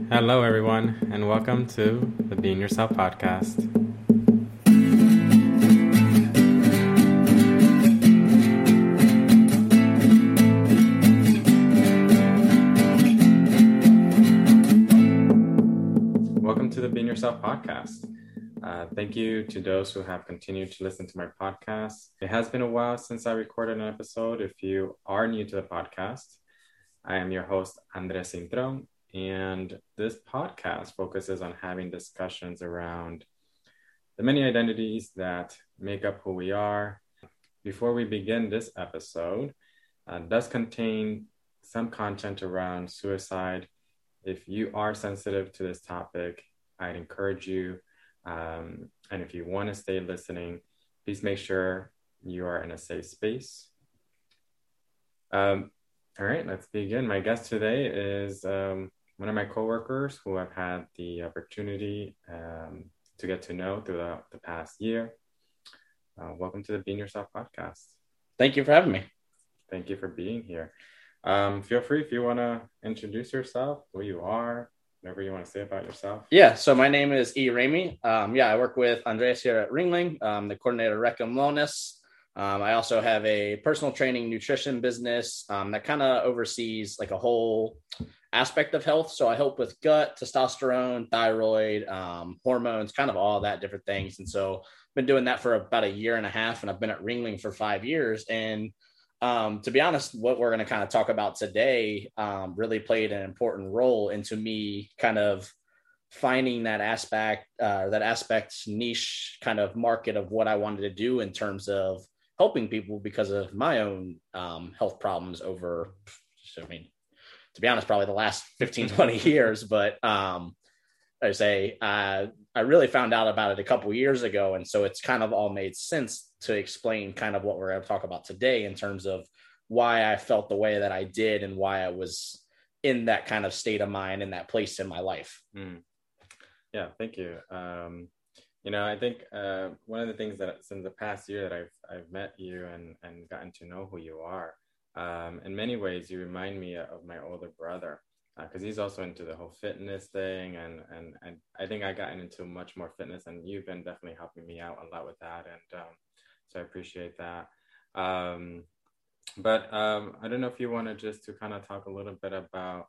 Hello, everyone, and welcome to the Being Yourself podcast. Welcome to the Being Yourself podcast. Thank you to those who have continued to listen to my podcast. It has been a while since I recorded an episode. If you are new to the podcast, I am your host, Andres Cintrón. And this podcast focuses on having discussions around the many identities that make up who we are. Before we begin this episode, does contain some content around suicide. If you are sensitive to this topic, I'd encourage you, and if you want to stay listening, please make sure you are in a safe space. All right, let's begin. My guest today is one of my coworkers who I've had the opportunity to get to know throughout the past year. Welcome to the Being Yourself podcast. Thank you for having me. Thank you for being here. Feel free if you want to introduce yourself, who you are, whatever you want to say about yourself. Yeah, so my name is E. Ramey. I work with Andres here at Ringling, the coordinator of Rec and Wellness. I also have a personal training nutrition business that kind of oversees like a whole aspect of health. So I help with gut, testosterone, thyroid, hormones, kind of all that different things. And so I've been doing that for about a year and a half, and I've been at Ringling for 5 years. And to be honest, what we're going to kind of talk about today really played an important role into me kind of finding that aspect niche kind of market of what I wanted to do in terms of helping people because of my own health problems over, to be honest, probably the last 15, 20 years. But I really found out about it a couple years ago. And so it's kind of all made sense to explain kind of what we're going to talk about today in terms of why I felt the way that I did and why I was in that kind of state of mind in that place in my life. Yeah, thank you. I think one of the things that since the past year that I've met you and gotten to know who you are, in many ways, you remind me of my older brother because he's also into the whole fitness thing. And I think I gotten into much more fitness, and you've been definitely helping me out a lot with that. And so I appreciate that. But I don't know if you want to just to kind of talk a little bit about,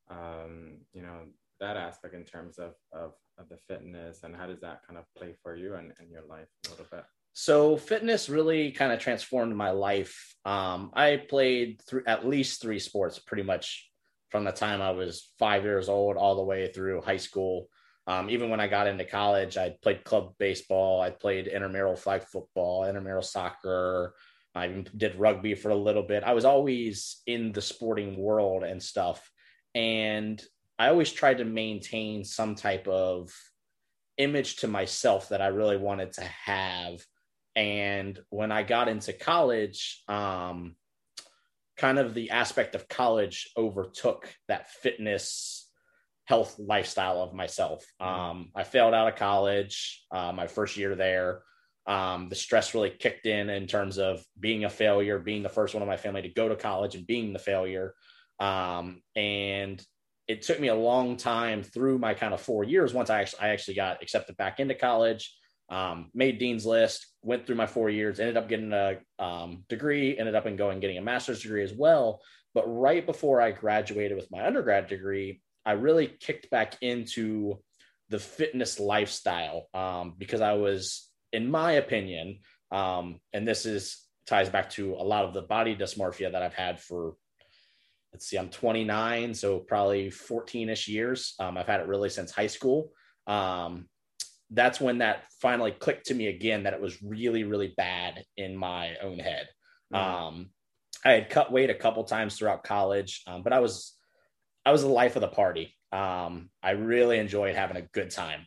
that aspect in terms of the fitness, and how does that kind of play for you and in your life a little bit? So fitness really kind of transformed my life. I played at least 3 sports pretty much from the time I was 5 years old all the way through high school. Even when I got into college, I played club baseball. I played intramural flag football, intramural soccer. I even did rugby for a little bit. I was always in the sporting world and stuff. And I always tried to maintain some type of image to myself that I really wanted to have. And when I got into college, kind of the aspect of college overtook that fitness, health lifestyle of myself. I failed out of college, my first year there. The stress really kicked in terms of being a failure, being the first one in my family to go to college and being the failure. And it took me a long time through my kind of 4 years. Once I actually got accepted back into college, made Dean's List, went through my 4 years, ended up getting a degree, ended up getting a master's degree as well. But right before I graduated with my undergrad degree, I really kicked back into the fitness lifestyle because I was, in my opinion, and this ties back to a lot of the body dysmorphia that I've had for, I'm 29, so probably 14-ish years. I've had it really since high school. That's when that finally clicked to me again, that it was really, really bad in my own head. I had cut weight a couple times throughout college, but I was the life of the party. I really enjoyed having a good time.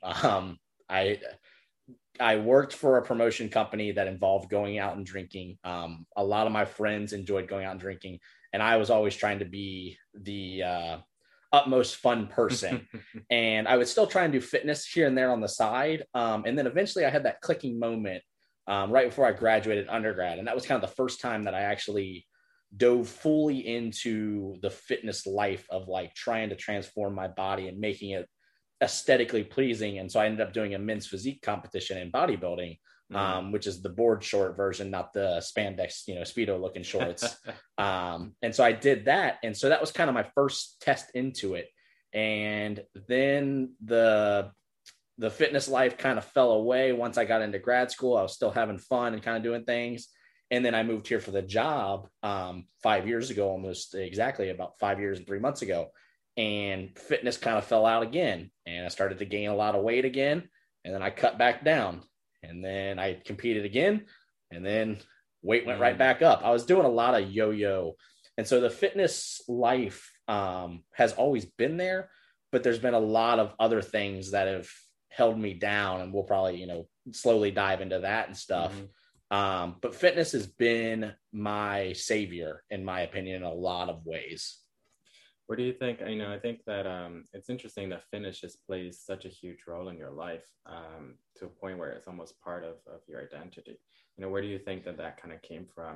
I worked for a promotion company that involved going out and drinking. A lot of my friends enjoyed going out and drinking, and I was always trying to be the utmost fun person. And I would still try and do fitness here and there on the side. And then eventually I had that clicking moment right before I graduated undergrad. And that was kind of the first time that I actually dove fully into the fitness life of like trying to transform my body and making it aesthetically pleasing. And so I ended up doing a men's physique competition in bodybuilding, which is the board short version, not the spandex, Speedo looking shorts. And so I did that. And so that was kind of my first test into it. And then the fitness life kind of fell away once I got into grad school. I was still having fun and kind of doing things. And then I moved here for the job 5 years ago, almost exactly about 5 years and 3 months ago. And fitness kind of fell out again. And I started to gain a lot of weight again. And then I cut back down. And then I competed again. And then weight went right back up. I was doing a lot of yo-yo. And so the fitness life has always been there, but there's been a lot of other things that have held me down. And we'll probably, slowly dive into that and stuff. But fitness has been my savior, in my opinion, in a lot of ways. What do you think? I think that it's interesting that fitness just plays such a huge role in your life to a point where it's almost part of your identity. Where do you think that kind of came from,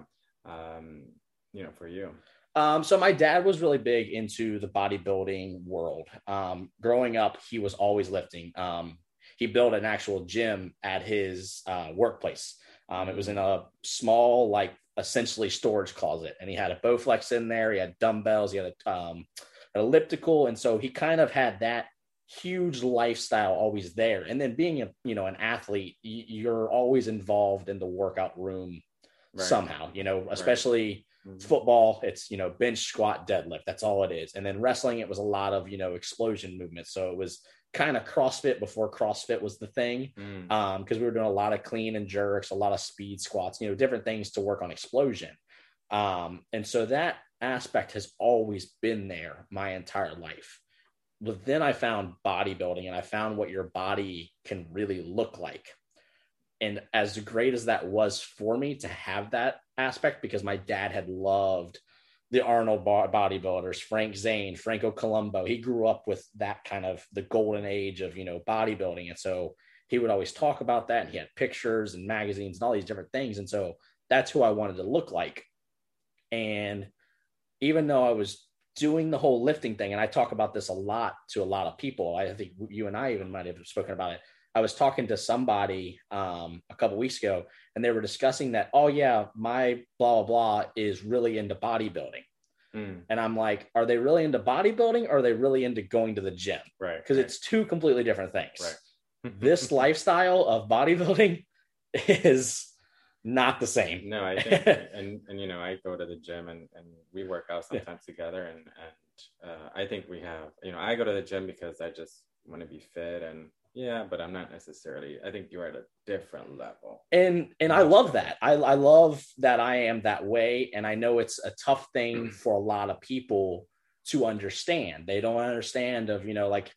for you? So my dad was really big into the bodybuilding world. Growing up, he was always lifting. He built an actual gym at his workplace. It was in a small, like essentially storage closet, and he had a Bowflex in there. He had dumbbells. He had an elliptical, and so he kind of had that huge lifestyle always there. And then being an athlete, you're always involved in the workout room somehow. Especially football. It's bench, squat, deadlift. That's all it is. And then wrestling, it was a lot of explosion movement. So it was kind of CrossFit before CrossFit was the thing, because we were doing a lot of clean and jerks, a lot of speed squats, different things to work on explosion. And so that aspect has always been there my entire life. But then I found bodybuilding, and I found what your body can really look like. And as great as that was for me to have that aspect, because my dad had loved the Arnold bodybuilders, Frank Zane, Franco Columbu. He grew up with that kind of the golden age of, bodybuilding. And so he would always talk about that. And he had pictures and magazines and all these different things. And so that's who I wanted to look like. And even though I was doing the whole lifting thing, and I talk about this a lot to a lot of people, I think you and I even might have spoken about it. I was talking to somebody a couple weeks ago, and they were discussing that, oh yeah, my blah, blah, blah is really into bodybuilding. And I'm like, are they really into bodybuilding, or are they really into going to the gym? Right. Because it's two completely different things. Right. This lifestyle of bodybuilding is not the same. No, I think, and I go to the gym and we work out sometimes together. And I think we have, I go to the gym because I just want to be fit, and but I'm not necessarily, I think you're at a different level. And I love that. I love that I am that way. And I know it's a tough thing for a lot of people to understand. They don't understand of, like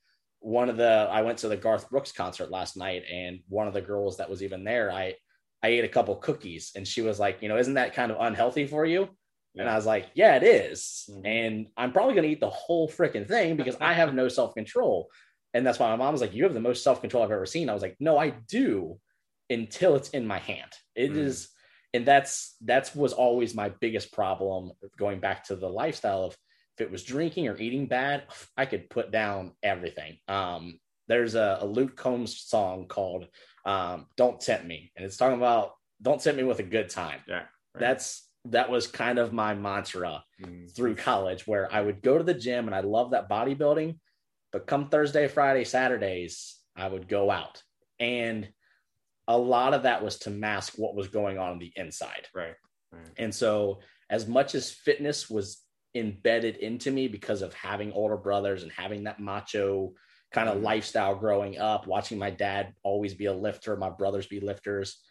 I went to the Garth Brooks concert last night, and one of the girls that was even there, I ate a couple cookies, and she was like, isn't that kind of unhealthy for you? Yeah. And I was like, yeah, it is. And I'm probably going to eat the whole freaking thing because I have no self-control. And that's why my mom was like, you have the most self-control I've ever seen. I was like, no, I do, until it's in my hand. It is. And that's was always my biggest problem, going back to the lifestyle of, if it was drinking or eating bad, I could put down everything. There's a Luke Combs song called Don't Tempt Me. And it's talking about, don't tempt me with a good time. Yeah. Right. That was kind of my mantra through college, where I would go to the gym, and I love that bodybuilding. But come Thursday, Friday, Saturdays, I would go out. And a lot of that was to mask what was going on the inside. Right. And so as much as fitness was embedded into me because of having older brothers and having that macho kind of lifestyle growing up, watching my dad always be a lifter, my brothers be lifters,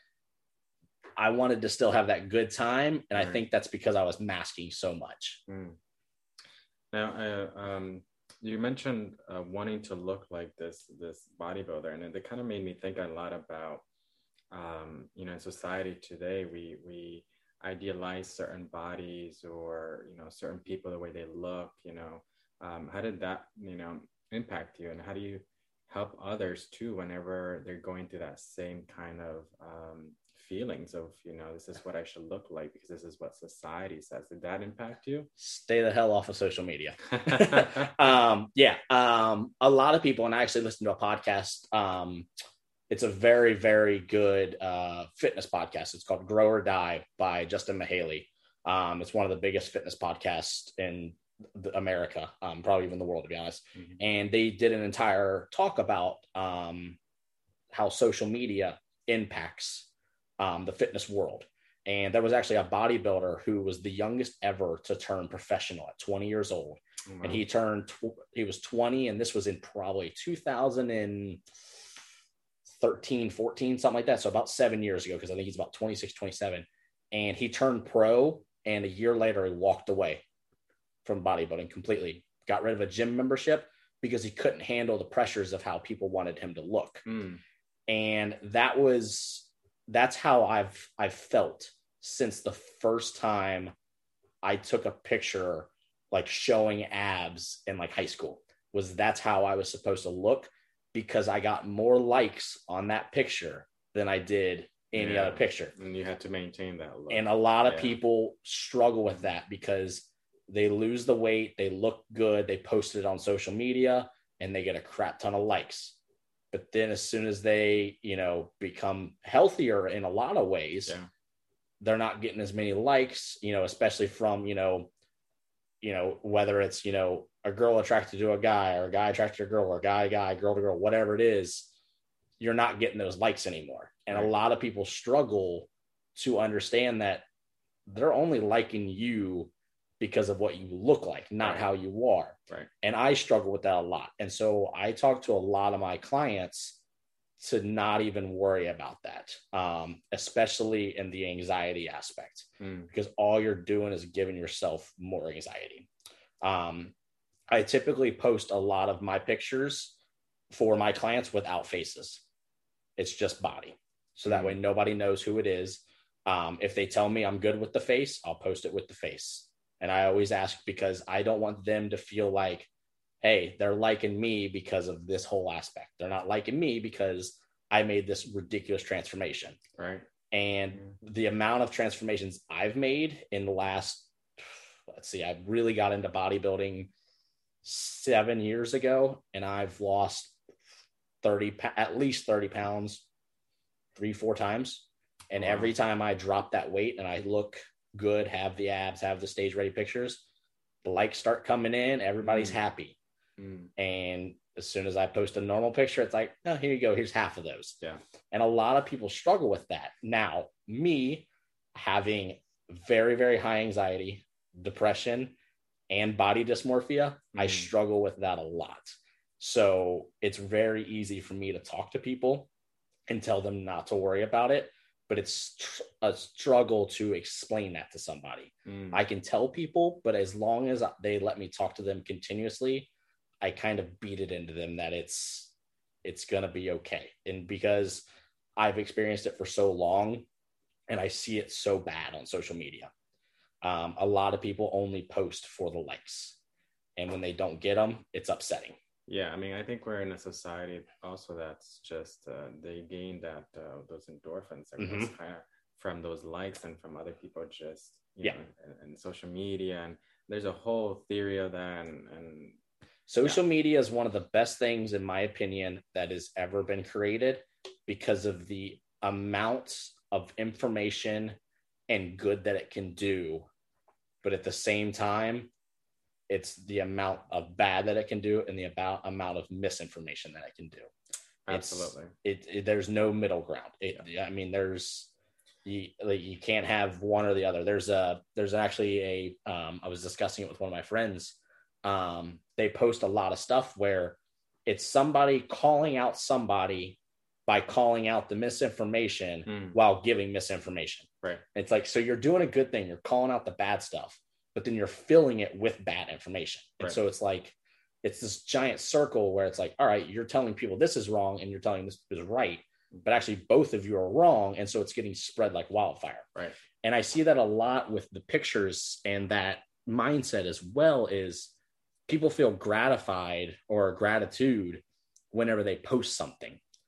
I wanted to still have that good time. And I think that's because I was masking so much. Now, you mentioned wanting to look like this bodybuilder, and it kind of made me think a lot about, in society today, we idealize certain bodies or, certain people, the way they look, how did that, impact you, and how do you help others too whenever they're going through that same kind of feelings of, this is what I should look like because this is what society says. Did that impact you? Stay the hell off of social media. A lot of people, and I actually listened to a podcast. It's a very, very good fitness podcast. It's called Grow or Die by Justin Mahaley. It's one of the biggest fitness podcasts in America, probably even the world, to be honest. Mm-hmm. And they did an entire talk about how social media impacts the fitness world. And there was actually a bodybuilder who was the youngest ever to turn professional at 20 years old. Mm-hmm. And he was 20, and this was in probably 2013, 14, something like that. So about 7 years ago, because I think he's about 26, 27. And he turned pro, and a year later, he walked away from bodybuilding completely, got rid of a gym membership because he couldn't handle the pressures of how people wanted him to look. And that's how I've felt since the first time I took a picture like showing abs in like high school. That's how I was supposed to look, because I got more likes on that picture than I did any other picture. And you had to maintain that look. And a lot of people struggle with that because they lose the weight, they look good, they post it on social media, and they get a crap ton of likes. But then as soon as they, become healthier in a lot of ways, they're not getting as many likes, especially from, whether it's, a girl attracted to a guy, or a guy attracted to a girl, or a guy, girl to girl, whatever it is, you're not getting those likes anymore. And a lot of people struggle to understand that they're only liking you because of what you look like, not how you are. Right. And I struggle with that a lot. And so I talk to a lot of my clients to not even worry about that, especially in the anxiety aspect, because all you're doing is giving yourself more anxiety. I typically post a lot of my pictures for my clients without faces. It's just body. So that way nobody knows who it is. If they tell me I'm good with the face, I'll post it with the face. And I always ask, because I don't want them to feel like, hey, they're liking me because of this whole aspect. They're not liking me because I made this ridiculous transformation. Right. And the amount of transformations I've made in the last, I really got into bodybuilding 7 years ago, and I've lost at least 30 pounds 3-4 times. And every time I drop that weight and I look good, have the abs, have the stage ready pictures, the likes start coming in, everybody's happy. And as soon as I post a normal picture, it's like, oh, here you go, here's half of those. And a lot of people struggle with that. Now, me having very, very high anxiety, depression, and body dysmorphia, I struggle with that a lot. So it's very easy for me to talk to people and tell them not to worry about it. But it's a struggle to explain that to somebody. I can tell people, but as long as they let me talk to them continuously, I kind of beat it into them that it's going to be okay. And because I've experienced it for so long and I see it so bad on social media, a lot of people only post for the likes. And when they don't get them, it's upsetting. Yeah, I mean, I think we're in a society also that's just they gain those endorphins kind of from those likes and from other people just and social media, and there's a whole theory of that. And social media is one of the best things, in my opinion, that has ever been created, because of the amount of information and good that it can do, but at the same time, it's the amount of bad that it can do and the amount of misinformation that it can do. Absolutely. There's no middle ground. I mean, you can't have one or the other. There's actually I was discussing it with one of my friends. They post a lot of stuff where it's somebody calling out somebody by calling out the misinformation while giving misinformation. Right. It's like, so you're doing a good thing. You're calling out the bad stuff, but then you're filling it with bad information. And so it's like, it's this giant circle where it's like, all right, you're telling people this is wrong and you're telling this is right, but actually both of you are wrong. And so it's getting spread like wildfire. Right. And I see that a lot with the pictures, and that mindset as well is people feel gratified or gratitude whenever they post something.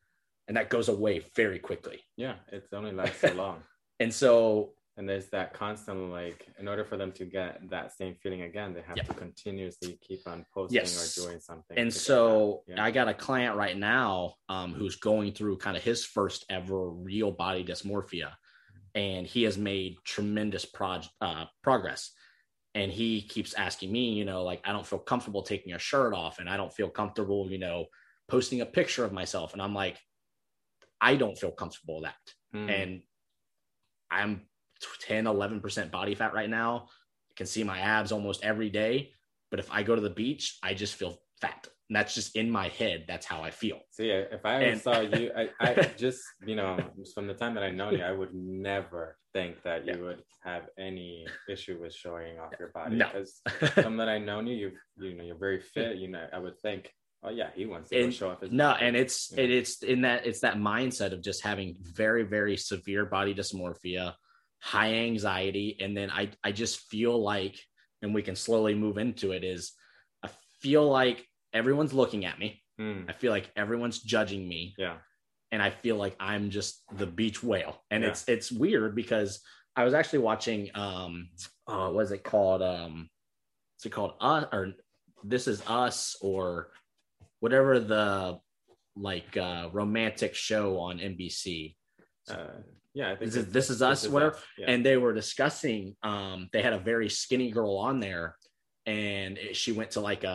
and that goes away very quickly. Yeah, it's only lasts so long. And so, and there's that constant, like, in order for them to get that same feeling again, they have to continuously keep on posting or doing something. And so I got a client right now who's going through kind of his first ever real body dysmorphia, and he has made tremendous progress. And he keeps asking me, you know, like, I don't feel comfortable taking a shirt off, and I don't feel comfortable, you know, posting a picture of myself. And I'm like, I don't feel comfortable with that. And I'm 10, 11% body fat right now. I can see my abs almost every day. But if I go to the beach, I just feel fat. And that's just in my head. That's how I feel. So yeah, if I ever saw you, I just, you know, from the time that I know you, I would never think that you would have any issue with showing off your body. Because from that I know you, you're very fit. You know, I would think, oh yeah, he wants to show off his body. And it's in that, it's that mindset of just having very, very severe body dysmorphia, high anxiety. And then I just feel like, and we can slowly move into it, is I feel like everyone's looking at me. I feel like everyone's judging me. Yeah. And I feel like I'm just the beach whale. And it's weird because I was actually watching, what is it called? Is it called or This Is Us, or whatever the romantic show on NBC. I think This Is Us, whatever. Yeah. And they were discussing, they had a very skinny girl on there, and she went to like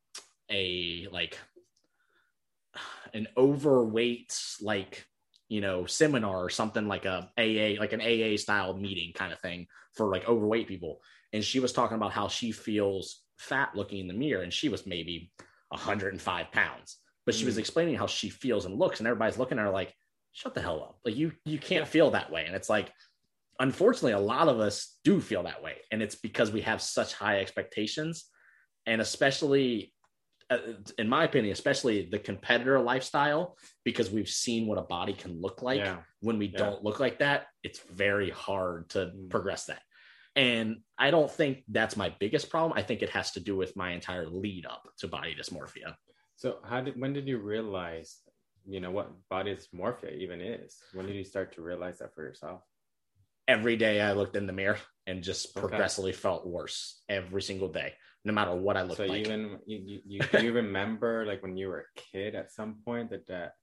an overweight, like, you know, seminar or something, like an AA style meeting kind of thing for like overweight people. And she was talking about how she feels fat looking in the mirror, and she was maybe 105 pounds, but she was explaining how she feels and looks, and everybody's looking at her like, shut the hell up. Like, you can't feel that way. And it's like, unfortunately, a lot of us do feel that way. And it's because we have such high expectations. And especially, in my opinion, especially the competitor lifestyle, because we've seen what a body can look like when we don't look like that. It's very hard to progress that. And I don't think that's my biggest problem. I think it has to do with my entire lead up to body dysmorphia. So when did you realize, you know, what body dysmorphia even is? When did you start to realize that for yourself? Every day I looked in the mirror and just progressively felt worse every single day, no matter what I looked like. So even you remember, like, when you were a kid at some point that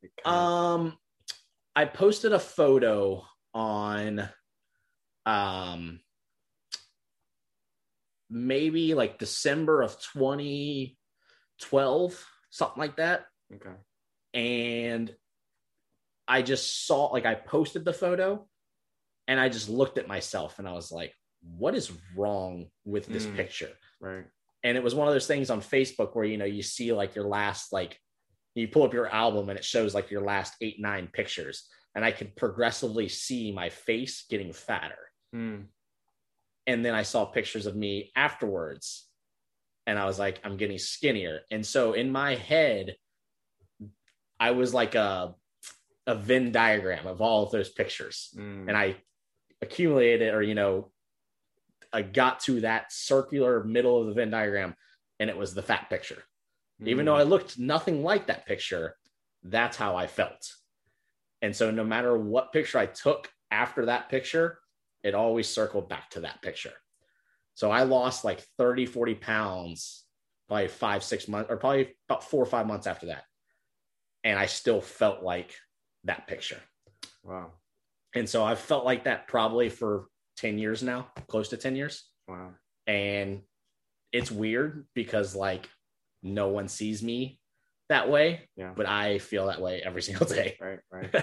I posted a photo on maybe like December of 2012, something like that. Okay. And I just saw, like, I posted the photo and I just looked at myself and I was like, what is wrong with this picture? Right. And it was one of those things on Facebook where, you know, you see like your last, like, you pull up your album and it shows like your last 8-9 pictures. And I could progressively see my face getting fatter. And then I saw pictures of me afterwards and I was like, I'm getting skinnier. And so in my head, I was like a Venn diagram of all of those pictures. And I accumulated, or, you know, I got to that circular middle of the Venn diagram, and it was the fat picture. Even though I looked nothing like that picture, that's how I felt. And so no matter what picture I took after that picture, it always circled back to that picture. So I lost like 30, 40 pounds, probably 5-6 months, or probably about 4 or 5 months after that. And I still felt like that picture. Wow. And so I've felt like that probably for 10 years now, close to 10 years. Wow. And it's weird because, like, no one sees me that way, but I feel that way every single day. Right.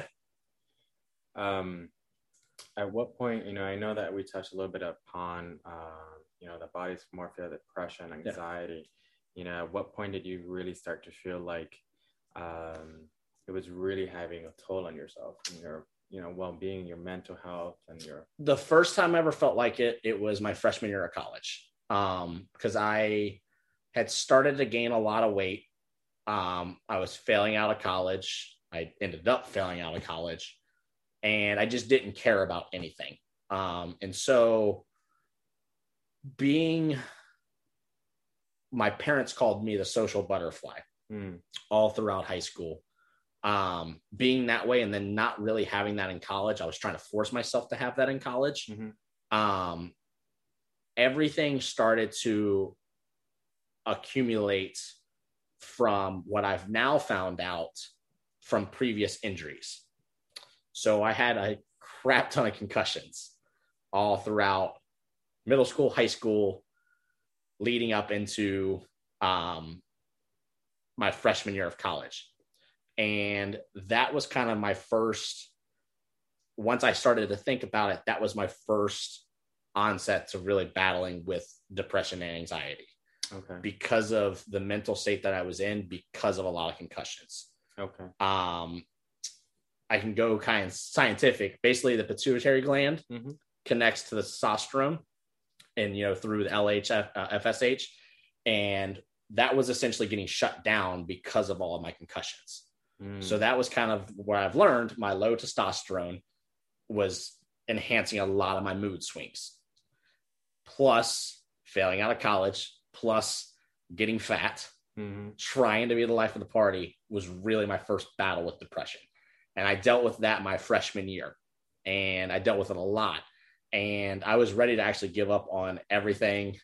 At what point, you know, I know that we touched a little bit upon, you know, the body dysmorphia, depression, anxiety. You know, at what point did you really start to feel like it was really having a toll on yourself and your, you know, well-being, your mental health, and your... The first time I ever felt like it was my freshman year of college, because I had started to gain a lot of weight. I was failing out of college. I ended up failing out of college, and I just didn't care about anything. And so my parents called me the social butterfly all throughout high school. being that way and then not really having that in college. I was trying to force myself to have that in college. Everything started to accumulate from what I've now found out from previous injuries. So I had a crap ton of concussions all throughout middle school, high school, leading up into my freshman year of college. And that was kind of my first, once I started to think about it, that was my first onset to really battling with depression and anxiety. Okay. Because of the mental state that I was in, because of a lot of concussions. Okay. I can go kind of scientific. Basically, the pituitary gland connects to the testosterone and, through the FSH. And that was essentially getting shut down because of all of my concussions. So that was kind of where I've learned my low testosterone was enhancing a lot of my mood swings. Plus failing out of college, plus getting fat, trying to be the life of the party was really my first battle with depression. And I dealt with that my freshman year, and I dealt with it a lot. And I was ready to actually give up on everything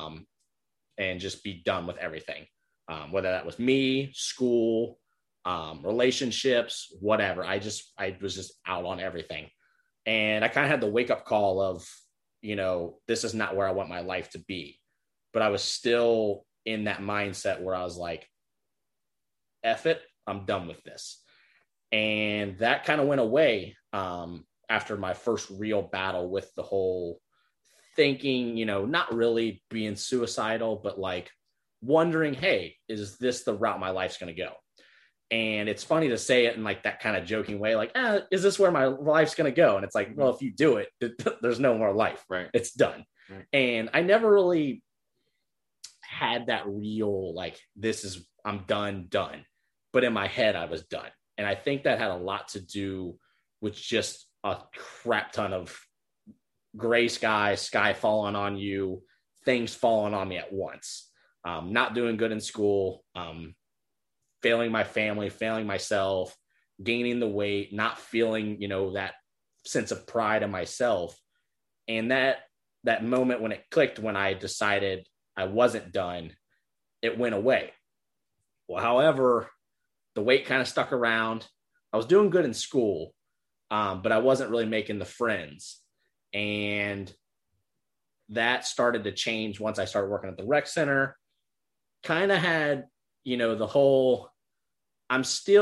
and just be done with everything, whether that was me, school, relationships, whatever. I was just out on everything. And I kind of had the wake up call of, this is not where I want my life to be. But I was still in that mindset where I was like, F it, I'm done with this. And that kind of went away after my first real battle with the whole thinking, not really being suicidal, but like wondering, hey, is this the route my life's going to go? And it's funny to say it in like that kind of joking way, like, is this where my life's going to go? And it's like, well, if you do it, there's no more life. Right. It's done. Right. And I never really had that real, like, I'm done. But in my head, I was done. And I think that had a lot to do with just a crap ton of gray sky falling on you, things falling on me at once. Not doing good in school, failing my family, failing myself, gaining the weight, not feeling, that sense of pride in myself. And that moment when it clicked, when I decided I wasn't done, it went away. Well, however, the weight kind of stuck around. I was doing good in school, but I wasn't really making the friends. And that started to change once I started working at the rec center. Kind of had, the whole, I'm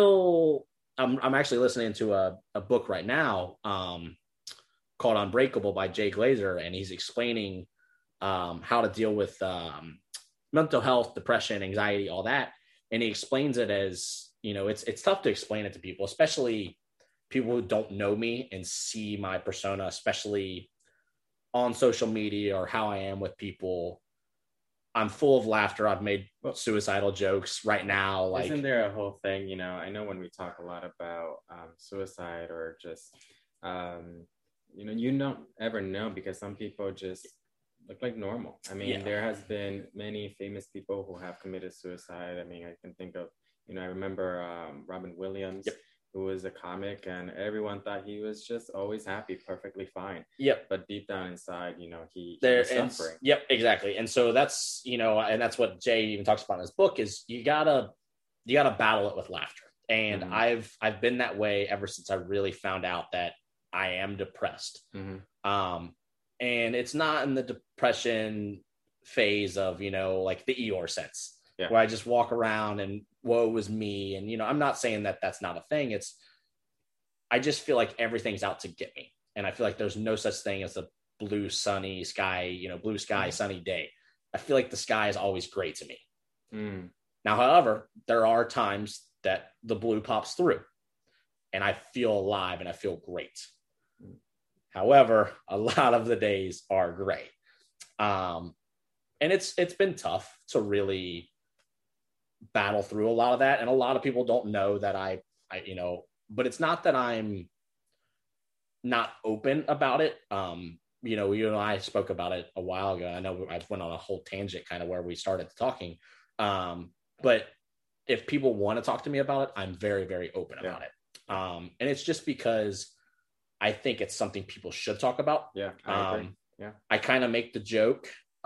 actually listening to a book right now called Unbreakable by Jay Glazer. And he's explaining how to deal with mental health, depression, anxiety, all that. And he explains it as, it's tough to explain it to people, especially people who don't know me and see my persona, especially on social media or how I am with people. I'm full of laughter. I've made suicidal jokes right now. Like, isn't there a whole thing, I know when we talk a lot about suicide or just, you don't ever know because some people just look like normal. I mean, There has been many famous people who have committed suicide. I mean, I can think of, I remember Robin Williams, who was a comic, and everyone thought he was just always happy, perfectly fine. Yep. But deep down inside, he was suffering. Yep, exactly. And so that's, and that's what Jay even talks about in his book is you gotta battle it with laughter. And I've been that way ever since I really found out that I am depressed. And it's not in the depression phase of, like the Eeyore sense, where I just walk around and woe was me. And, I'm not saying that that's not a thing. I just feel like everything's out to get me. And I feel like there's no such thing as a blue, sunny sky, blue sky, sunny day. I feel like the sky is always gray to me. Now, however, there are times that the blue pops through and I feel alive and I feel great. However, a lot of the days are gray. And it's been tough to really battle through a lot of that. And a lot of people don't know that I but it's not that I'm not open about it. You and I spoke about it a while ago. I know I went on a whole tangent kind of where we started talking. But if people want to talk to me about it, I'm very, very open about it. And it's just because I think it's something people should talk about. Yeah, I agree. Yeah, I kind of make the joke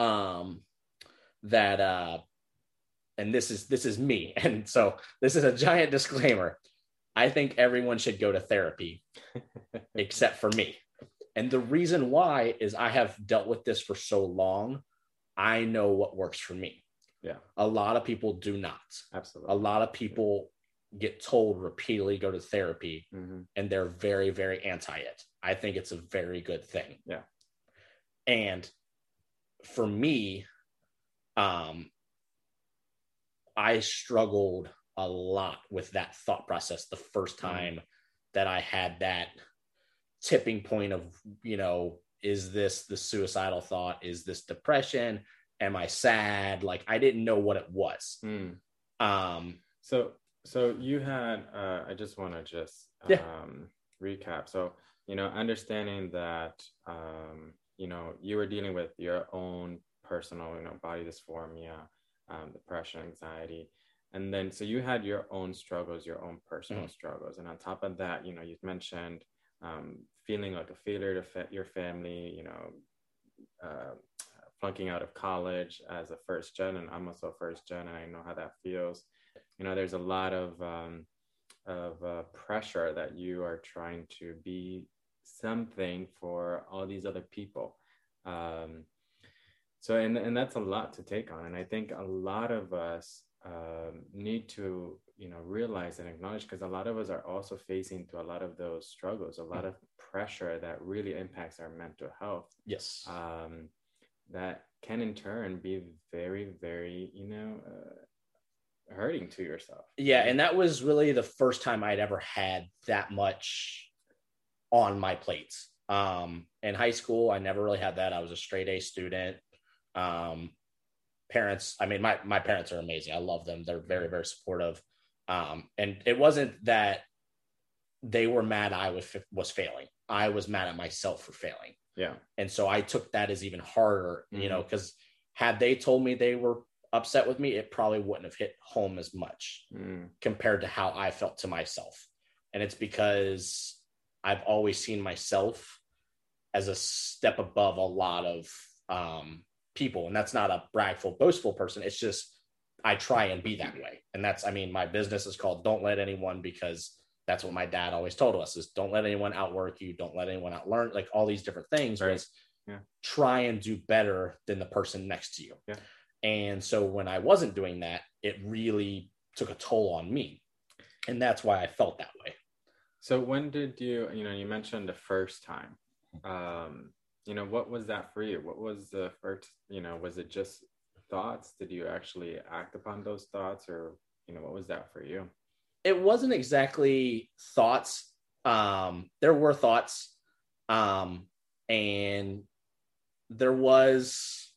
that and this is me, and so this is a giant disclaimer. I think everyone should go to therapy except for me. And the reason why is I have dealt with this for so long. I know what works for me. Yeah. A lot of people do not. Absolutely. A lot of people get told repeatedly go to therapy, and they're very, very anti it. I think it's a very good thing. Yeah. And for me, I struggled a lot with that thought process the first time that I had that tipping point of, is this the suicidal thought? Is this depression? Am I sad? Like, I didn't know what it was. So you had, I just want to recap. So, understanding that, you were dealing with your own personal, body dysphoria, depression, anxiety. And then, so you had your own struggles, your own personal struggles. And on top of that, you've mentioned feeling like a failure to your family, flunking out of college as a first gen, and I'm also a first gen, and I know how that feels. There's a lot of pressure that you are trying to be something for all these other people. So, and that's a lot to take on. And I think a lot of us need to, realize and acknowledge, because a lot of us are also facing through a lot of those struggles, a lot of pressure that really impacts our mental health. Yes. That can in turn be very, very, hurting to yourself. Yeah. And that was really the first time I'd ever had that much on my plate. In high school, I never really had that. I was a straight A student. Parents, I mean, my parents are amazing. I love them. They're very, very supportive. And it wasn't that they were mad I was failing. I was mad at myself for failing. Yeah. And so I took that as even harder, because had they told me they were upset with me, it probably wouldn't have hit home as much compared to how I felt to myself. And it's because I've always seen myself as a step above a lot of people. And that's not a bragful, boastful person. It's just, I try and be that way. And that's, my business is called Don't Let Anyone, because that's what my dad always told us, is don't let anyone outwork you. Don't let anyone outlearn, like all these different things. Right. Was try and do better than the person next to you. Yeah. And so when I wasn't doing that, it really took a toll on me. And that's why I felt that way. So when did you mentioned the first time, what was that for you? What was the first, was it just thoughts? Did you actually act upon those thoughts, or, what was that for you? It wasn't exactly thoughts. There were thoughts. And there was,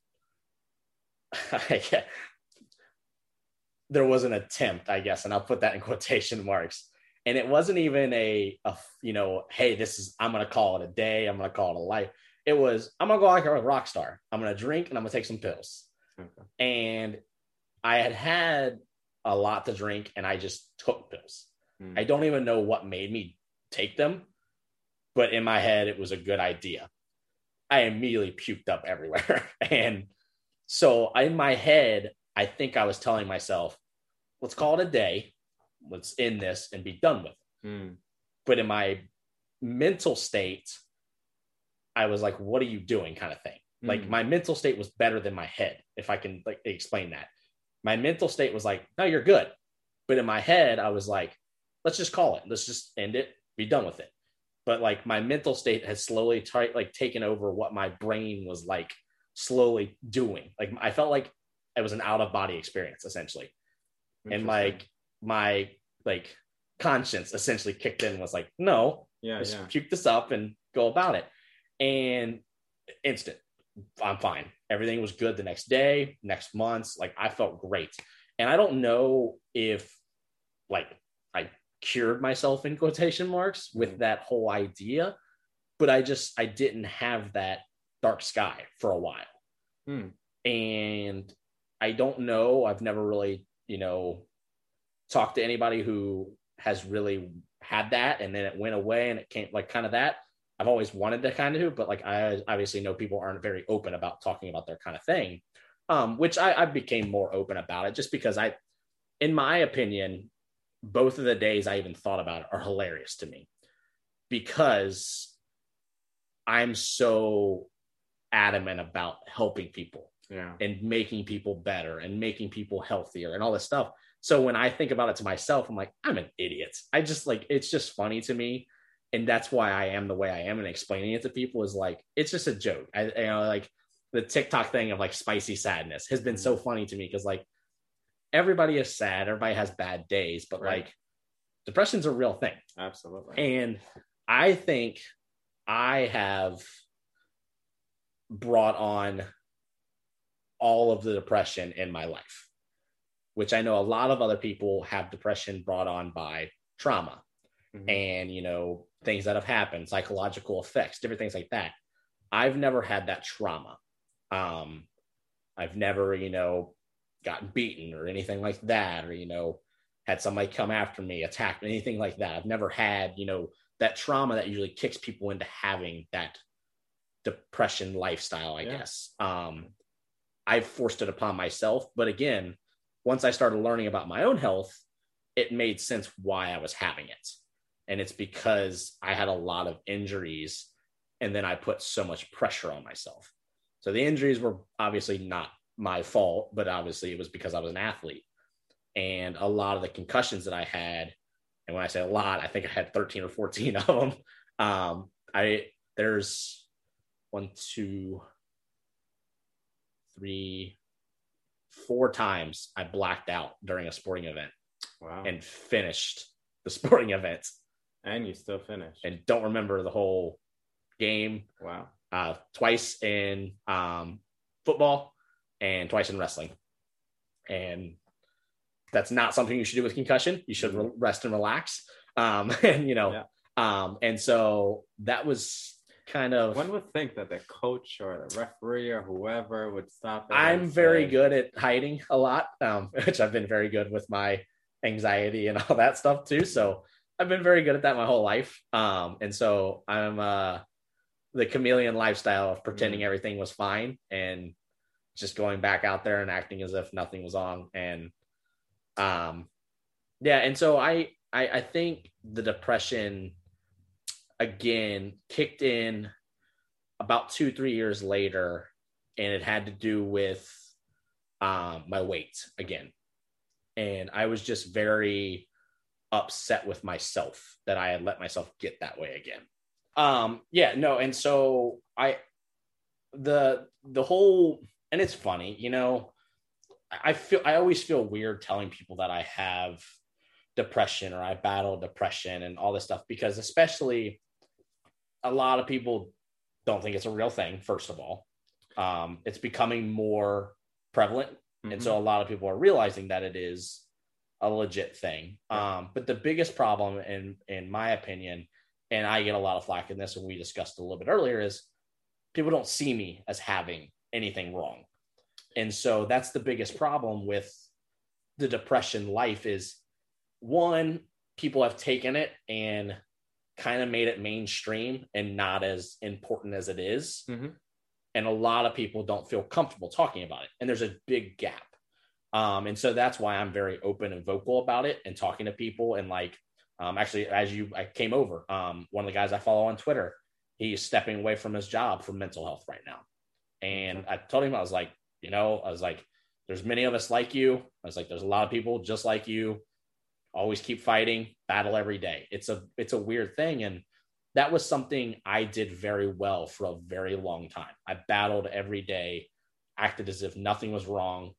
there was an attempt, I guess, and I'll put that in quotation marks. And it wasn't even hey, I'm going to call it a day. I'm going to call it a life. It was, I'm going to go out here like a rock star. I'm going to drink and I'm going to take some pills. Okay. And I had a lot to drink, and I just took pills. I don't even know what made me take them, but in my head, it was a good idea. I immediately puked up everywhere. And so in my head, I think I was telling myself, let's call it a day. Let's end this and be done with it. But in my mental state, I was like, what are you doing, kind of thing. Like, my mental state was better than my head, if I can explain that. My mental state was like, no, you're good. But in my head, I was like, let's just call it. Let's just end it, be done with it. But like, my mental state has slowly taken over what my brain was like slowly doing. Like, I felt like it was an out of body experience, essentially. And like, my conscience essentially kicked in and was like, no, puke this up and go about it. And instant, I'm fine. Everything was good the next day, next months. Like, I felt great. And I don't know if I cured myself in quotation marks with that whole idea, but I didn't have that dark sky for a while. And I don't know. I've never really, talked to anybody who has really had that and then it went away and it came like kind of that. I've always wanted to kind of do, but like I obviously know people aren't very open about talking about their kind of thing, which I became more open about it just because in my opinion, both of the days I even thought about it are hilarious to me because I'm so adamant about helping people and making people better and making people healthier and all this stuff. So when I think about it to myself, I'm like, I'm an idiot. I just like, it's just funny to me. And that's why I am the way I am. And explaining it to people is like, it's just a joke. Like the TikTok thing of like spicy sadness has been so funny to me because like everybody is sad. Everybody has bad days, but like depression's a real thing. Absolutely. And I think I have brought on all of the depression in my life, which I know a lot of other people have depression brought on by trauma and, you know, things that have happened, psychological effects, different things like that. I've never had that trauma. I've never, you know, gotten beaten or anything like that, or, you know, had somebody come after me, attack me, anything like that. I've never had, you know, that trauma that usually kicks people into having that depression lifestyle, I guess. I've forced it upon myself. But again, once I started learning about my own health, it made sense why I was having it. And it's because I had a lot of injuries and then I put so much pressure on myself. So the injuries were obviously not my fault, but obviously it was because I was an athlete. And a lot of the concussions that I had, and when I say a lot, I think I had 13 or 14 of them. There's 1, 2, 3, 4 times I blacked out during a sporting event. Wow. And finished the sporting event. And you still finished. And don't remember the whole game. Wow. Twice in football and twice in wrestling. And that's not something you should do with concussion. You should rest and relax. And, you know, and so that was kind of... One would think that the coach or the referee or whoever would stop it. I'm very good at hiding a lot, which I've been very good with my anxiety and all that stuff too. So I've been very good at that my whole life. And so I'm the chameleon lifestyle of pretending everything was fine and just going back out there and acting as if nothing was on. And and so I think the depression again kicked in about 2-3 years later, and it had to do with my weight again. And I was just very upset with myself that I had let myself get that way again. And so the whole, and it's funny, you know, I always feel weird telling people that I have depression or I battle depression and all this stuff, because especially a lot of people don't think it's a real thing. First of all, it's becoming more prevalent. And so a lot of people are realizing that it is a legit thing. But the biggest problem in my opinion, and I get a lot of flack in this, and we discussed a little bit earlier, is people don't see me as having anything wrong. And so that's the biggest problem with the depression life is, one, people have taken it and kind of made it mainstream and not as important as it is. And a lot of people don't feel comfortable talking about it. And there's a big gap. And so that's why I'm very open and vocal about it and talking to people. And like, actually, I came over, one of the guys I follow on Twitter, he's stepping away from his job for mental health right now. And I told him, I was like, there's many of us like you. I was like, there's a lot of people just like you. Always keep fighting, battle every day. It's a weird thing. And that was something I did very well for a very long time. I battled every day, acted as if nothing was wrong.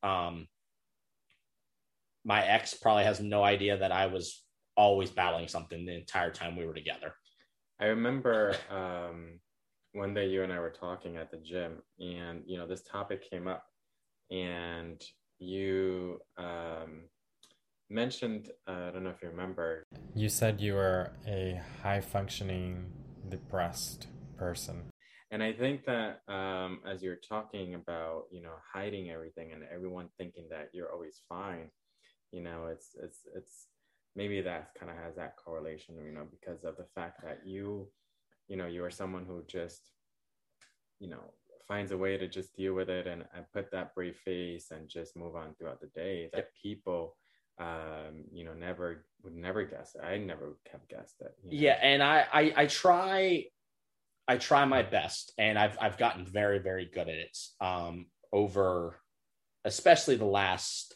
My ex probably has no idea that I was always battling something the entire time we were together. I remember one day you and I were talking at the gym, and you know, this topic came up, and you mentioned, I don't know if you remember, you said you were a high functioning depressed person. And I think that as you're talking about, you know, hiding everything and everyone thinking that you're always fine, it's maybe that kind of has that correlation, because of the fact that you are someone who just, finds a way to just deal with it and put that brave face and just move on throughout the day, that people, never would never guess it. I never have guessed it. Yeah. And I try my best, and I've gotten very, very good at it, over, especially the last,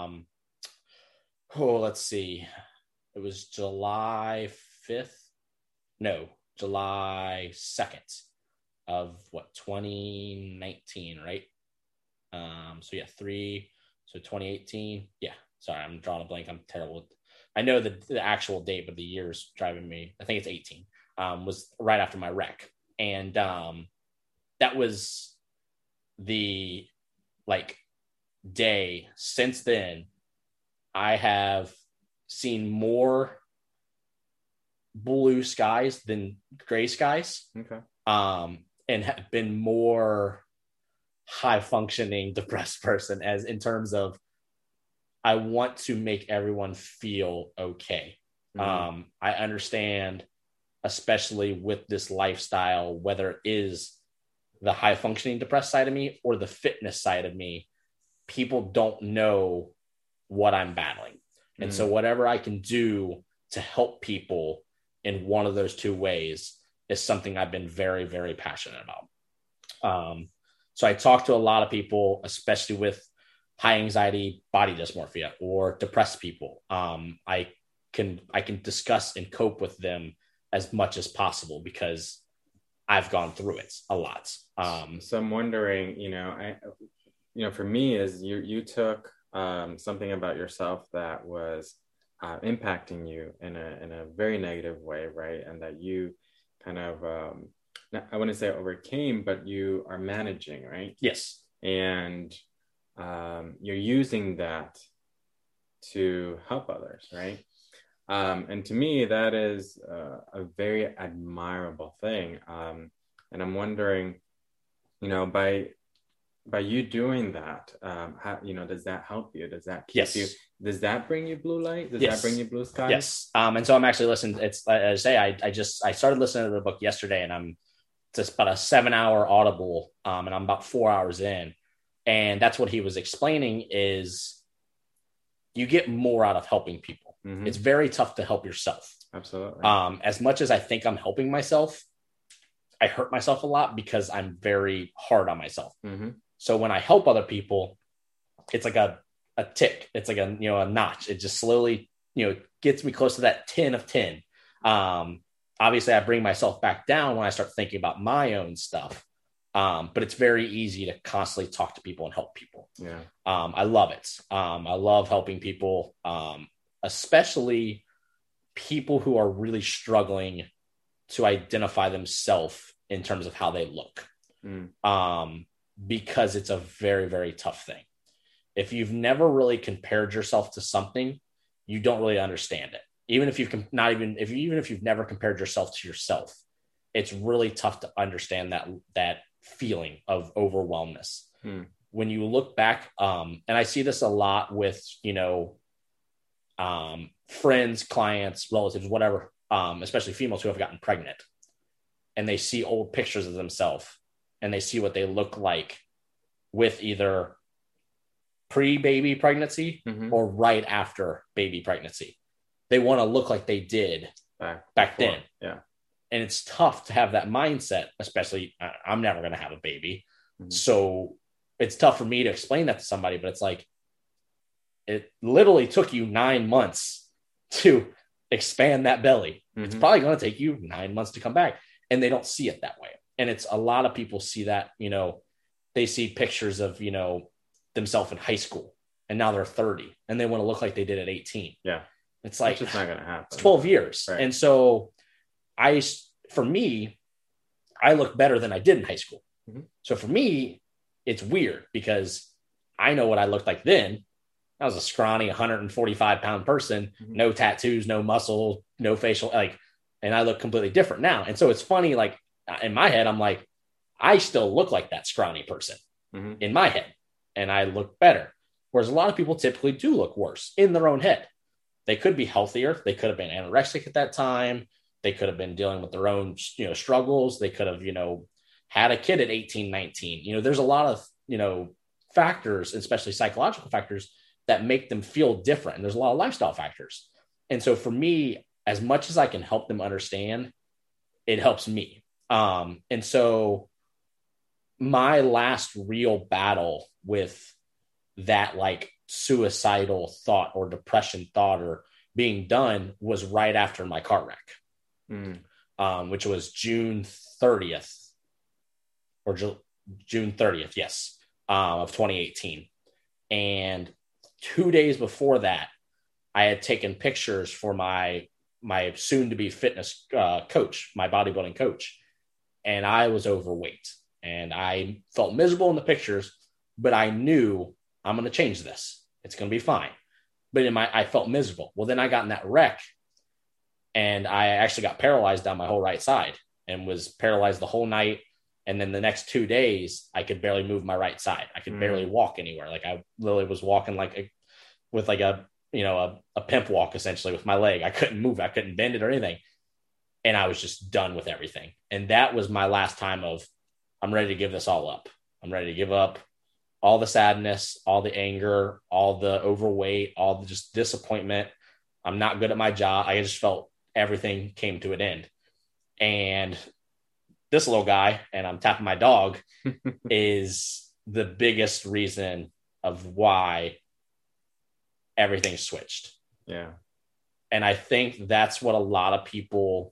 let's see. It was July 2nd of 2019, right? So 2018. Yeah. Sorry, I'm drawing a blank. I'm terrible. I know the actual date, but the year's driving me. I think it's 18. Was right after my wreck. And that was the day. Since then, I have seen more blue skies than gray skies. Okay. And have been more high functioning depressed person, as in terms of, I want to make everyone feel okay. Mm-hmm. I understand, especially with this lifestyle, whether it is the high functioning depressed side of me or the fitness side of me, people don't know what I'm battling. Mm-hmm. And so whatever I can do to help people in one of those two ways is something I've been very, very passionate about. So I talk to a lot of people, especially with high anxiety, body dysmorphia, or depressed people. I can discuss and cope with them as much as possible because I've gone through it a lot. So I'm wondering, for me, is you took something about yourself that was impacting you in a very negative way, right? And that you kind of, I wouldn't say overcame, but you are managing, right? Yes. And you're using that to help others, right? And to me, that is a very admirable thing. And I'm wondering, by you doing that, how, does that help you? Does that keep you? Does that bring you blue light? Does that bring you blue skies? Yes. And so I'm actually listening. It's, I say, I started listening to the book yesterday, and I'm just about a 7-hour Audible. And I'm about 4 hours in. And that's what he was explaining is you get more out of helping people. Mm-hmm. It's very tough to help yourself. Absolutely. As much as I think I'm helping myself, I hurt myself a lot because I'm very hard on myself. Mm-hmm. So when I help other people, it's like a tick. It's like a notch. It just slowly, gets me close to that 10 of 10. Obviously I bring myself back down when I start thinking about my own stuff. But it's very easy to constantly talk to people and help people. Yeah. I love it. I love helping people, especially people who are really struggling to identify themselves in terms of how they look. Because it's a very, very tough thing. If you've never really compared yourself to something, you don't really understand it. Even if you've never compared yourself to yourself, it's really tough to understand that feeling of overwhelmness. When you look back, and I see this a lot with, friends, clients, relatives, whatever, especially females who have gotten pregnant, and they see old pictures of themselves and they see what they look like with either pre-baby pregnancy or right after baby pregnancy. They want to look like they did back then. Yeah. And it's tough to have that mindset, especially I'm never going to have a baby. Mm-hmm. So it's tough for me to explain that to somebody, but it's like, it literally took you 9 months to expand that belly. Mm-hmm. It's probably going to take you 9 months to come back. And they don't see it that way. And it's a lot of people see that, they see pictures of, themselves in high school and now they're 30 and they want to look like they did at 18. Yeah. It's like, it's just not going to happen. It's 12 years. Right. And so for me, I look better than I did in high school. Mm-hmm. So for me, it's weird because I know what I looked like then. I was a scrawny 145 pound person, mm-hmm. no tattoos, no muscle, no facial, and I look completely different now. And so it's funny, like in my head, I'm like, I still look like that scrawny person mm-hmm. in my head and I look better. Whereas a lot of people typically do look worse in their own head. They could be healthier. They could have been anorexic at that time. They could have been dealing with their own, struggles. They could have, had a kid at 18, 19. There's a lot of, factors, especially psychological factors, that make them feel different. And there's a lot of lifestyle factors. And so for me, as much as I can help them understand, it helps me. And so my last real battle with that like suicidal thought or depression thought or being done was right after my car wreck, which was June 30th or June 30th. Yes. Of 2018. And 2 days before that, I had taken pictures for my soon to be fitness coach, my bodybuilding coach. And I was overweight and I felt miserable in the pictures, but I knew I'm going to change this. It's going to be fine. But I felt miserable. Well, then I got in that wreck and I actually got paralyzed down my whole right side and was paralyzed the whole night. And then the next 2 days, I could barely move my right side. I could barely walk anywhere. Like I literally was walking with a pimp walk, essentially, with my leg. I couldn't move. I couldn't bend it or anything. And I was just done with everything. And that was my last time of, I'm ready to give this all up. I'm ready to give up all the sadness, all the anger, all the overweight, all the just disappointment. I'm not good at my job. I just felt everything came to an end. And this little guy, and I'm tapping my dog, is the biggest reason of why everything switched. Yeah. And I think that's what a lot of people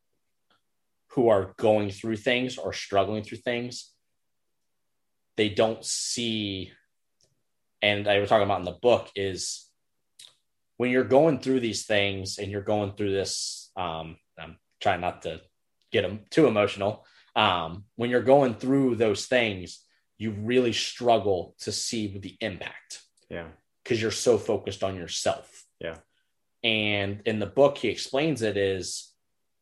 who are going through things or struggling through things, they don't see. And I was talking about in the book is when you're going through these things and you're going through this, I'm trying not to get them too emotional. When you're going through those things, you really struggle to see the impact. Yeah. Because you're so focused on yourself. Yeah. And in the book, he explains it is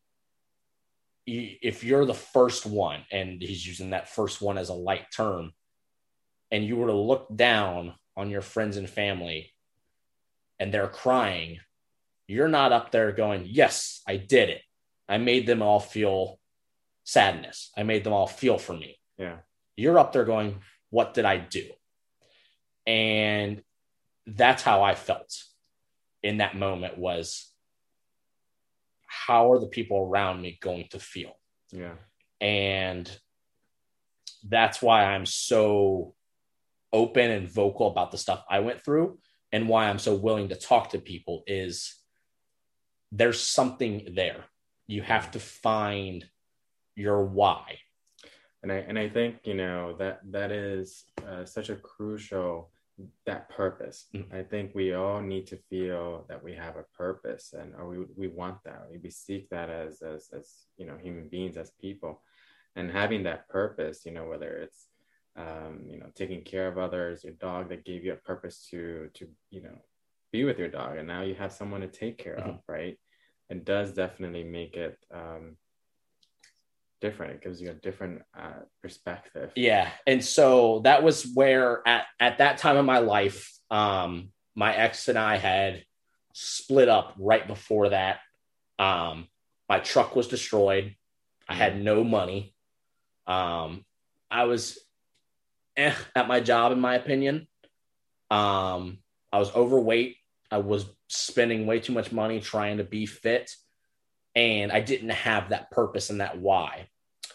if you're the first one, and he's using that first one as a light term, and you were to look down on your friends and family and they're crying, you're not up there going, yes, I did it. I made them all feel sadness. I made them all feel for me. Yeah. You're up there going, what did I do? And that's how I felt in that moment was, how are the people around me going to feel? Yeah. And that's why I'm so open and vocal about the stuff I went through, and why I'm so willing to talk to people is there's something there. You have to find your why. And I think, that is such a crucial, that purpose. Mm-hmm. I think we all need to feel that we have a purpose, and or we want that. We seek that as human beings, as people, and having that purpose, whether it's taking care of others, your dog that gave you a purpose to be with your dog, and now you have someone to take care of, right? It does definitely make it different. It gives you a different perspective. Yeah. And so that was where at that time of my life, my ex and I had split up right before that. My truck was destroyed. I had no money. I was at my job, in my opinion. I was overweight. I was spending way too much money trying to be fit. And I didn't have that purpose and that why.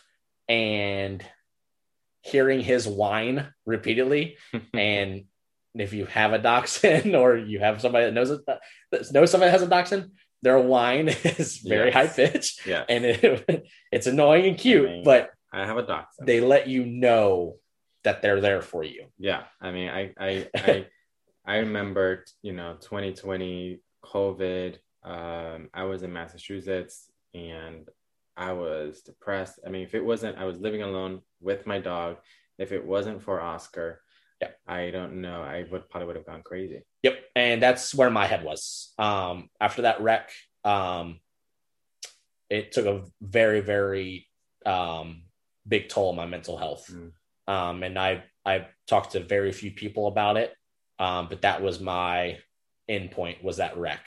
And hearing his whine repeatedly, and if you have a dachshund or you have somebody that knows somebody that has a dachshund, their whine is very high pitched, and it's annoying and cute. But I have a dachshund. They let you know that they're there for you. Yeah, I mean, I remember 2020 COVID. I was in Massachusetts and I was depressed. I mean, I was living alone with my dog. If it wasn't for Oscar, I don't know, I probably would have gone crazy. Yep. And that's where my head was. After that wreck, it took a very, very big toll on my mental health. And I've talked to very few people about it. But that was my end point, was that wreck.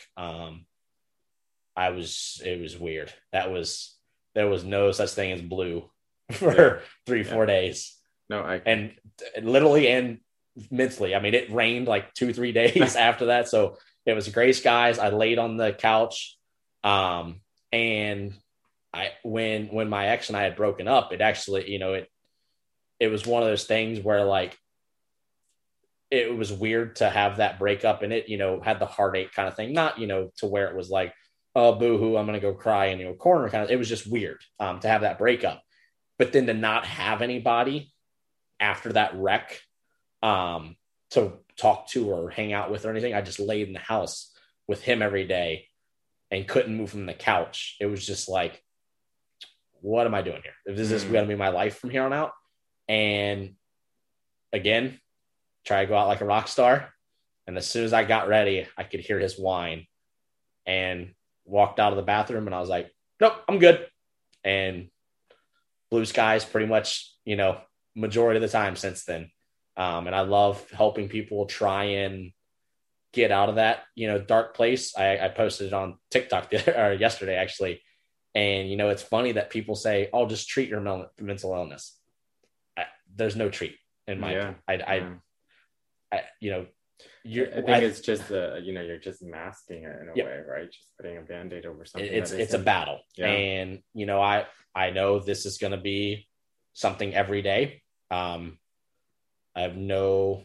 It was weird. There was no such thing as blue for 3-4 days. No, and literally and mentally. I mean, it rained like 2-3 days after that. So it was gray skies. I laid on the couch. And when my ex and I had broken up, it actually, it was one of those things where like, it was weird to have that breakup, and it, had the heartache kind of thing, not, to where it was like, oh, boo-hoo, I'm going to go cry in a corner kind of. It was just weird to have that breakup. But then to not have anybody after that wreck to talk to or hang out with or anything, I just laid in the house with him every day and couldn't move from the couch. It was just like, what am I doing here? Is this going to be my life from here on out? And again, try to go out like a rock star. And as soon as I got ready, I could hear his whine and walked out of the bathroom, and I was like, nope, I'm good. And blue skies pretty much, majority of the time since then. And I love helping people try and get out of that, dark place. I posted it on TikTok yesterday, actually. And, it's funny that people say, oh, just treat your mental illness. There's no treat in my opinion. I think it's just you're just masking it in a way, right? Just putting a Band-Aid over something. It's a battle. And I know this is going to be something every day. I have no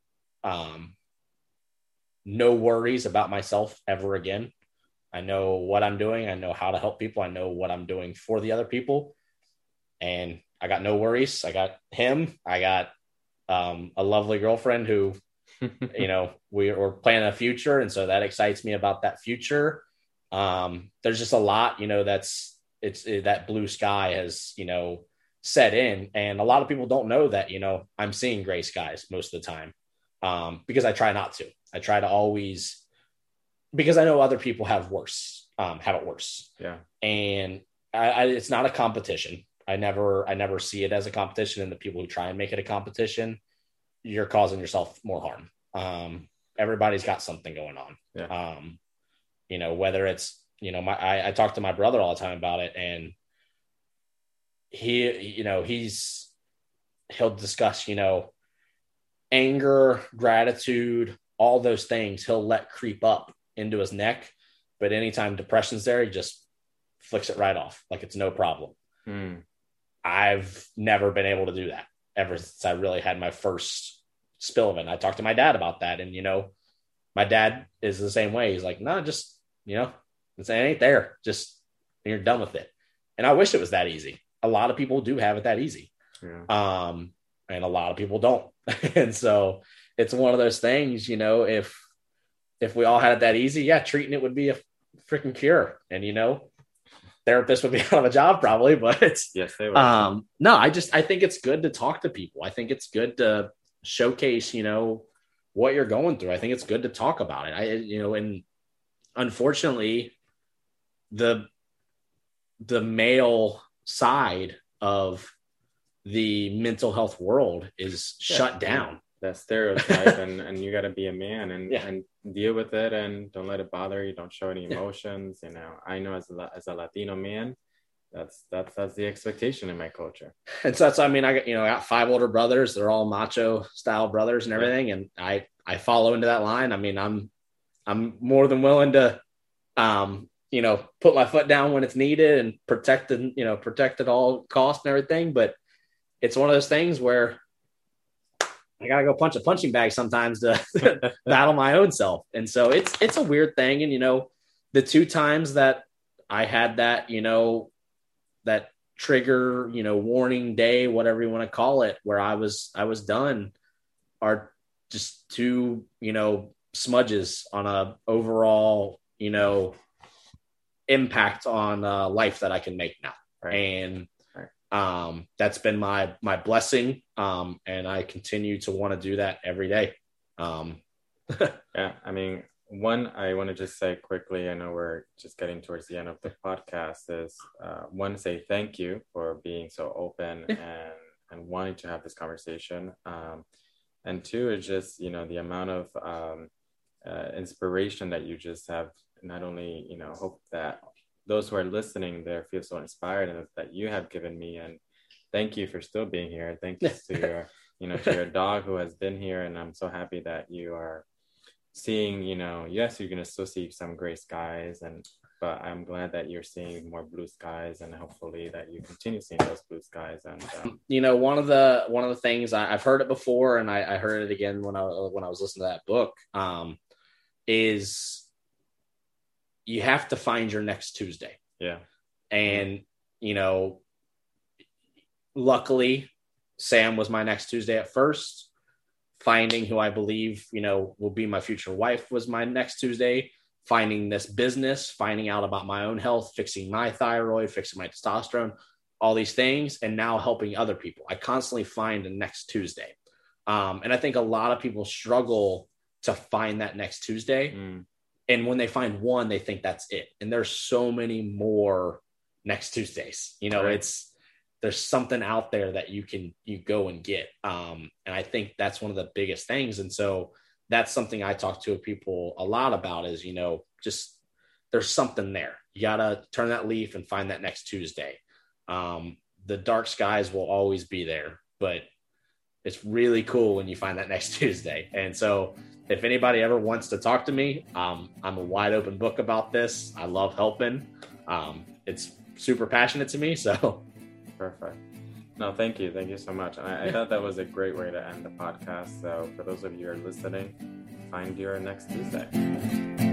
worries about myself ever again. I know what I'm doing. I know how to help people. I know what I'm doing for the other people, and I got no worries. I got him. I got a lovely girlfriend who, we're planning a future. And so that excites me about that future. There's just a lot, that blue sky has, set in. And a lot of people don't know that, I'm seeing gray skies most of the time because I try not to. I try to always, because I know other people have it worse. Yeah. And it's not a competition. I never see it as a competition. And the people who try and make it a competition, you're causing yourself more harm. Everybody's got something going on. Yeah. Whether it's, I talk to my brother all the time about it, and he'll discuss, anger, gratitude, all those things he'll let creep up into his neck. But anytime depression's there, he just flicks it right off. Like it's no problem. I've never been able to do that ever since I really had my first spill of it. And I talked to my dad about that. And, my dad is the same way. He's like, no, just, it ain't there. Just, you're done with it. And I wish it was that easy. A lot of people do have it that easy. Yeah. And a lot of people don't. And so it's one of those things, if we all had it that easy, treating it would be a freaking cure. And, therapists would be out of a job probably, but yes, they would. No, I think it's good to talk to people. I think it's good to showcase, what you're going through. I think it's good to talk about it. And unfortunately the male side of the mental health world is shut down. That stereotype and you got to be a man and deal with it and don't let it bother you. Don't show any emotions. I know as a Latino man, that's the expectation in my culture. And so I got 5 older brothers. They're all macho style brothers and everything. And I follow into that line. I'm more than willing to, put my foot down when it's needed and protect at all costs and everything. But it's one of those things where I got to go punch a punching bag sometimes to battle my own self. And so it's a weird thing. And, the 2 times that I had that, that trigger, warning day, whatever you want to call it, where I was done, are just 2, smudges on a overall, impact on life that I can make now. Right. And that's been my blessing. And I continue to want to do that every day. Yeah. One, I want to just say quickly, I know we're just getting towards the end of the podcast, is one, say thank you for being so open and wanting to have this conversation. And two is just, you know, the amount of inspiration that you just have. Not only, you know, hope that those who are listening there feel so inspired, and that you have given me. And thank you for still being here. Thank you to your, you know, to your dog who has been here. And I'm so happy that you are seeing, you know, yes, you're going to still see some gray skies, but I'm glad that you're seeing more blue skies, and hopefully that you continue seeing those blue skies. And you know, one of the things I've heard it before, and I heard it again when I was listening to that book, is you have to find your next Tuesday. Yeah. And, you know, luckily Sam was my next Tuesday at first. Finding who I believe, you know, will be my future wife was my next Tuesday. Finding this business, finding out about my own health, fixing my thyroid, fixing my testosterone, all these things, and now helping other people. I constantly find the next Tuesday. And I think a lot of people struggle to find that next Tuesday. And when they find one, they think that's it. And there's so many more next Tuesdays. You know, right. There's something out there that you go and get. And I think that's one of the biggest things. And so that's something I talk to people a lot about is, you know, just there's something there. You got to turn that leaf and find that next Tuesday. The dark skies will always be there, but it's really cool when you find that next Tuesday. And so if anybody ever wants to talk to me, I'm a wide open book about this. I love helping. It's super passionate to me. So perfect. No, thank you. Thank you so much. And I thought that was a great way to end the podcast. So for those of you who are listening, find your next Tuesday.